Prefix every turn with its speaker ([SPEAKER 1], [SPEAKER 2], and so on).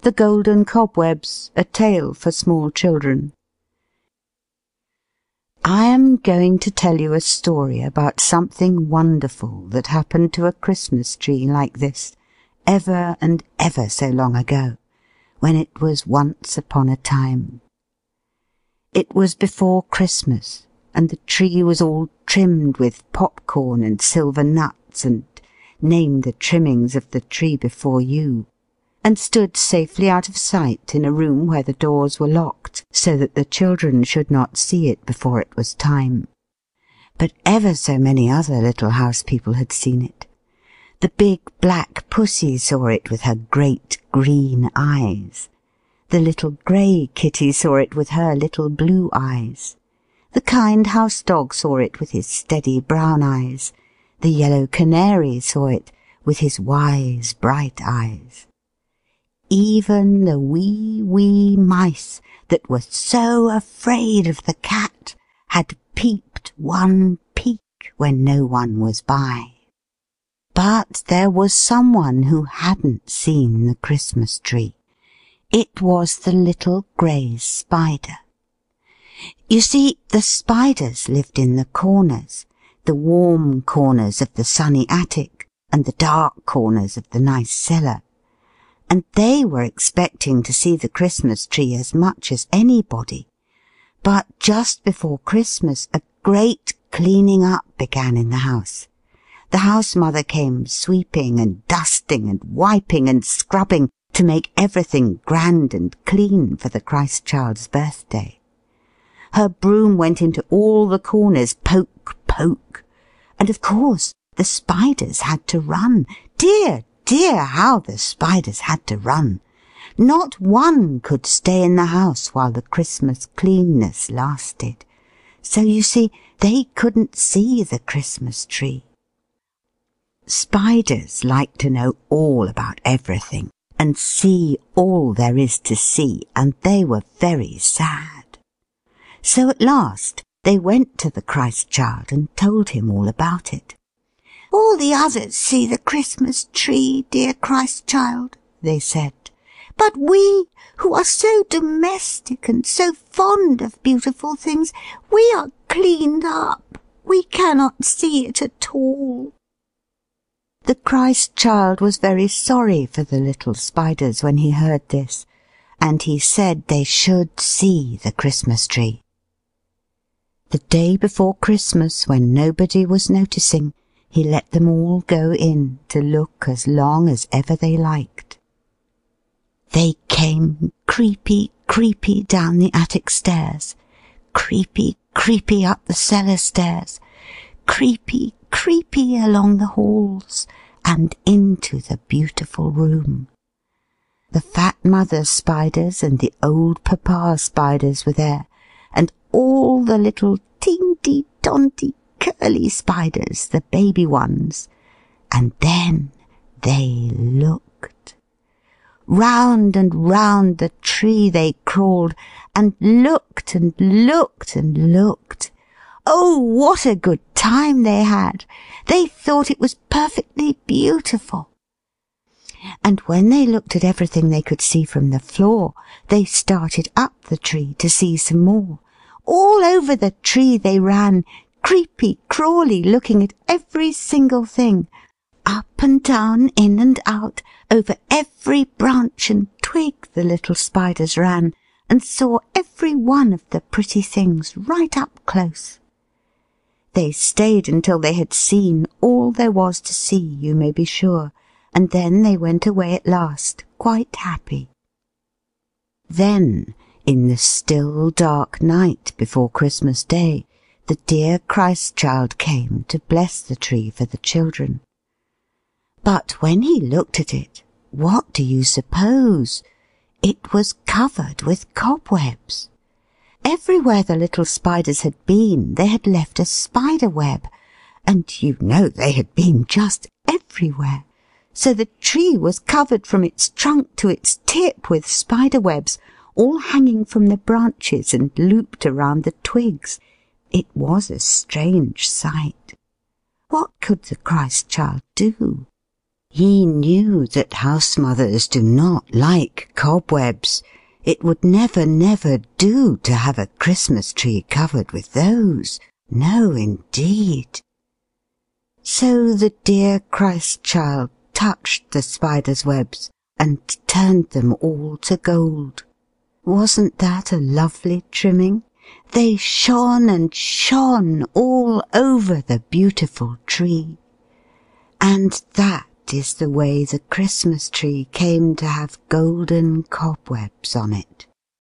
[SPEAKER 1] The Golden Cobwebs, a Tale for Small Children. I am going to tell you a story about something wonderful that happened to a Christmas tree like this, ever and ever so long ago, when it was once upon a time. It was before Christmas, and the tree was all trimmed with popcorn and silver nuts, and name the trimmings of the tree before you, and stood safely out of sight in a room where the doors were locked, so that the children should not see it before it was time. But ever so many other little house people had seen it. The big black pussy saw it with her great green eyes. The little grey kitty saw it with her little blue eyes. The kind house dog saw it with his steady brown eyes. The yellow canary saw it with his wise bright eyes. Even the wee mice that were so afraid of the cat had peeped one peek when no one was by. But there was someone who hadn't seen the Christmas tree. It was the little grey spider. You see, the spiders lived in the corners, the warm corners of the sunny attic, and the dark corners of the nice cellar. And they were expecting to see the Christmas tree as much as anybody. But just before Christmas, a great cleaning up began in the house. The house mother came sweeping and dusting and wiping and scrubbing to make everything grand and clean for the Christ child's birthday. Her broom went into all the corners, poke, poke. And of course, the spiders had to run. Dear, how the spiders had to run. Not one could stay in the house while the Christmas cleanness lasted. So you see, they couldn't see the Christmas tree. Spiders like to know all about everything and see all there is to see, and they were very sad. So at last they went to the Christ child and told him all about it. "All the others see the Christmas tree, dear Christ child," they said. "But we, who are so domestic and so fond of beautiful things, we are cleaned up. We cannot see it at all." The Christ child was very sorry for the little spiders when he heard this, and he said they should see the Christmas tree. The day before Christmas, when nobody was noticing, he let them all go in to look as long as ever they liked. They came creepy down the attic stairs, creepy up the cellar stairs, creepy along the halls, and into the beautiful room. The fat mother spiders and the old papa spiders were there, and all the little teeny-tonty curly spiders, the baby ones. And then they looked. Round and round the tree they crawled, and looked and looked and looked. Oh, what a good time they had! They thought it was perfectly beautiful. And when they looked at everything they could see from the floor, they started up the tree to see some more. All over the tree they ran, creepy, crawly, looking at every single thing. Up and down, in and out, over every branch and twig the little spiders ran, and saw every one of the pretty things right up close. They stayed until they had seen all there was to see, you may be sure, and then they went away at last, quite happy. Then, in the still dark night before Christmas Day, the dear Christ child came to bless the tree for the children. But when he looked at it, what do you suppose? It was covered with cobwebs. Everywhere the little spiders had been, they had left a spider web, and you know they had been just everywhere. So the tree was covered from its trunk to its tip with spider webs, all hanging from the branches and looped around the twigs. It was a strange sight. What could the Christ child do? He knew that house mothers do not like cobwebs. It would never, never do to have a Christmas tree covered with those. No, indeed. So the dear Christ child touched the spider's webs and turned them all to gold. Wasn't that a lovely trimming? They shone and shone all over the beautiful tree. And that is the way the Christmas tree came to have golden cobwebs on it.